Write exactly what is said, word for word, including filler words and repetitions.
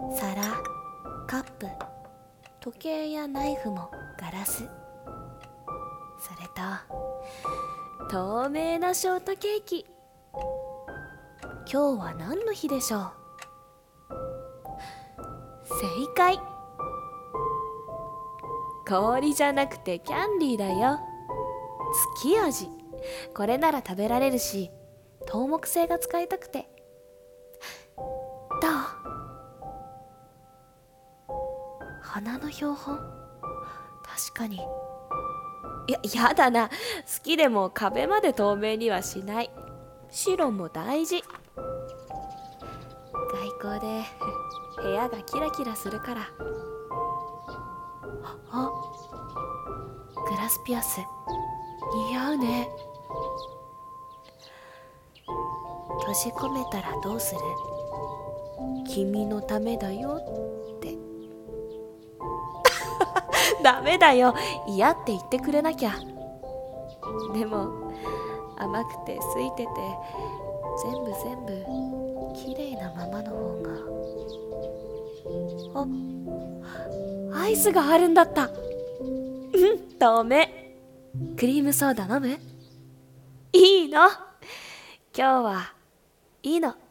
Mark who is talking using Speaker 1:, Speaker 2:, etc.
Speaker 1: 皿、カップ、時計やナイフもガラス。それと透明なショートケーキ。今日は何の日でしょう？正解。氷じゃなくてキャンディーだよ。月味。これなら食べられるし、桃木星が使いたくて。どう？花の標本？確かに。いや、やだな。好きでも壁まで透明にはしない。白も大事。外光で部屋がキラキラするから。あ、グラスピアス似合うね。閉じ込めたらどうする？君のためだよってダメだよ、嫌って言ってくれなきゃ。でも甘くて空いてて全部全部綺麗なままの方が。あ、アイスがあるんだった。うん透明。クリームソーダ飲む？いいの？今日はいいの。